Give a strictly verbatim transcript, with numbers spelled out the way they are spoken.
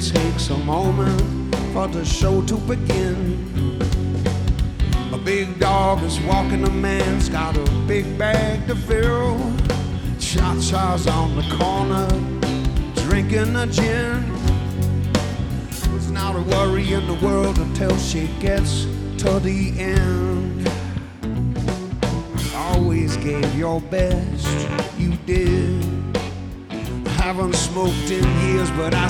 takes a moment for the show to begin. A big dog is walking, a man's got a big bag to fill. Cha-cha's on the corner, drinking a gin. There's not a worry in the world until she gets to the end. Always gave your best, you did. Haven't smoked in years, but I